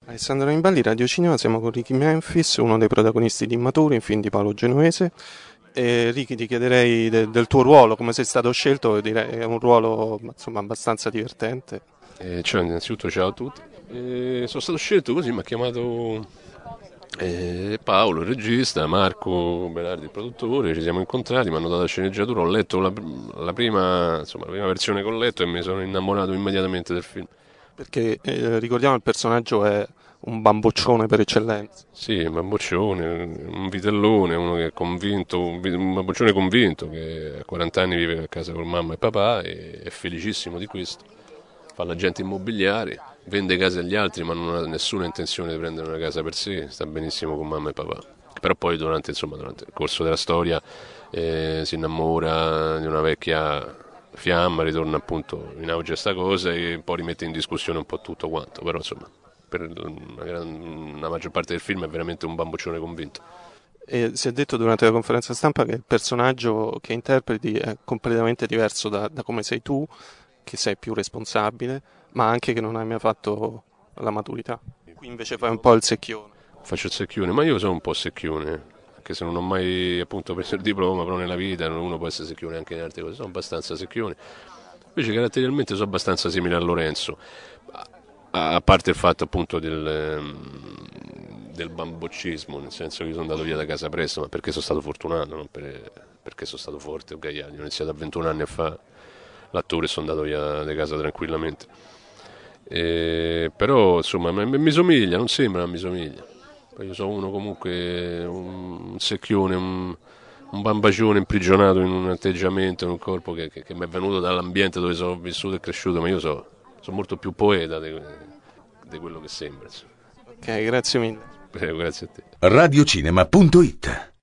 Alessandro Nibaldi, Radio Cinema, siamo con Ricky Memphis, uno dei protagonisti di Immaturi, un film di Paolo Genovese. E Ricky, ti chiederei del tuo ruolo, come sei stato scelto, direi è un ruolo insomma abbastanza divertente. Innanzitutto ciao a tutti. Sono stato scelto così, mi ha chiamato Paolo, il regista, Marco Belardi, il produttore, ci siamo incontrati, mi hanno dato la sceneggiatura, ho letto la prima versione che ho letto e mi sono innamorato immediatamente del film. Perché ricordiamo il personaggio è un bamboccione per eccellenza. Sì, un bamboccione, un vitellone, uno che è convinto, un bamboccione convinto che a 40 anni vive a casa con mamma e papà e è felicissimo di questo. Fa l'agente immobiliare, vende case agli altri ma non ha nessuna intenzione di prendere una casa per sé, sta benissimo con mamma e papà. Però poi durante il corso della storia si innamora di una vecchia fiamma, ritorna appunto in auge a sta cosa e poi rimette in discussione un po' tutto quanto, però insomma per una maggior parte del film è veramente un bamboccione convinto. E si è detto durante la conferenza stampa che il personaggio che interpreti è completamente diverso da come sei tu, che sei più responsabile, ma anche che non hai mai fatto la maturità. Qui invece fai un po' il secchione. Faccio il secchione, ma io sono un po' secchione, anche se non ho mai appunto preso il diploma, però nella vita uno può essere secchione anche in altre cose, sono abbastanza secchione. Invece caratterialmente sono abbastanza simile a Lorenzo, a parte il fatto appunto del bamboccismo, nel senso che io sono andato via da casa presto, ma perché sono stato fortunato, non perché sono stato forte o gagliardo. Ho iniziato a 21 anni a fare l'attore e sono andato via da casa tranquillamente. Però insomma mi somiglia, non sembra ma mi somiglia. Poi io sono uno comunque, un secchione, un bambacione imprigionato in un atteggiamento, in un corpo che mi è venuto dall'ambiente dove sono vissuto e cresciuto, ma io sono molto più poeta di quello che sembra. Ok, grazie mille. Prego, grazie a te. Radiocinema.it